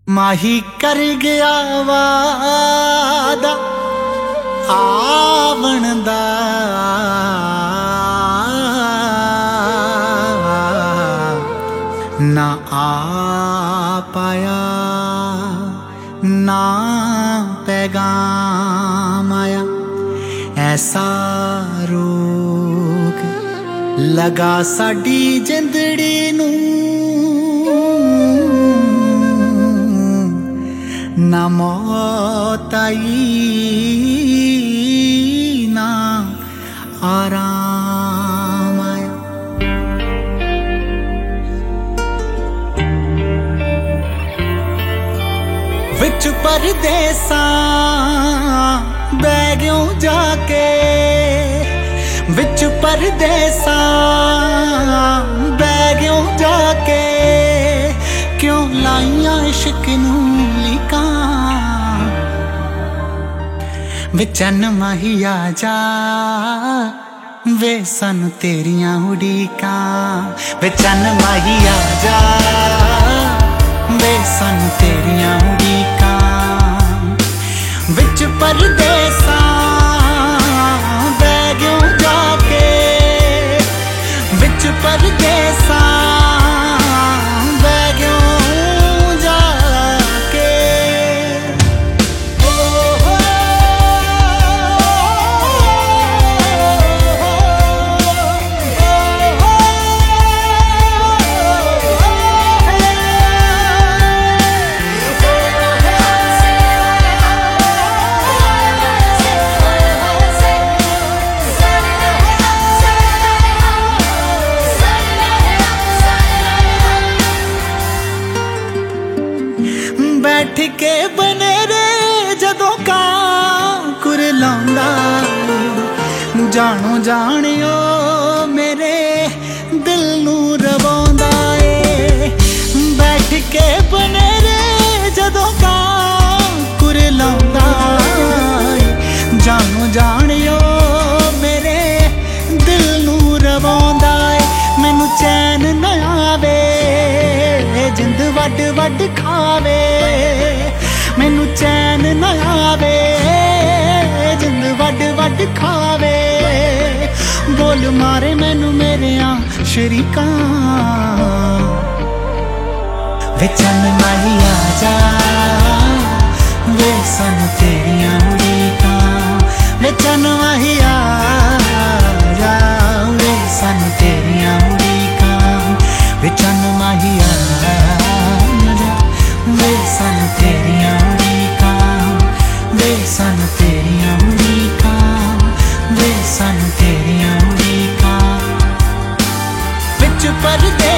माही कर गया वादा आवन दा, ना आ पाया ना पैगाम आया। ऐसा रोग लगा साडी जिंदड़ी नूं, ना मौत आई ना आराम आया। विच परदेसां बह गयूं जाके, विच परदेसां बह गयूं जाके, क्यों लाइयां इश्क नूं लीकां। वे चन्न माही आ जा वे सानू तेरियां उड़ीकां, वे चन्न माही आ जा वे सानू तेरियां उड़ीकां। विच परदेसां बह गयूं जाके, विच परदेसां बैठ के बनेरे जदों कां कुरलांदा, जानो जानियो मेरे दिल नूं रवांदा ए। बैठ के बनेरे जदों कां कुरलांदा, जानो जानियो मेरे दिल नूं रवांदा ए। मैनू चैन ना आवे जिंद वड वड खावे, मैनू चैन ना आवे जिंद वड वड खावे। बोल मारे मैनू मेरे शरीकां, वे चन्न माही आ जा वे सानू तेरियां उड़ीकां, वे चन्न माही आ जा वे सानू तेरियां उड़ीकां, वे चन्न माही आ वे सानू तेरियां उड़ीकां, वे सानू तेरियां उड़ीकां, वे सानू तेरियां उड़ीकां। विच परदे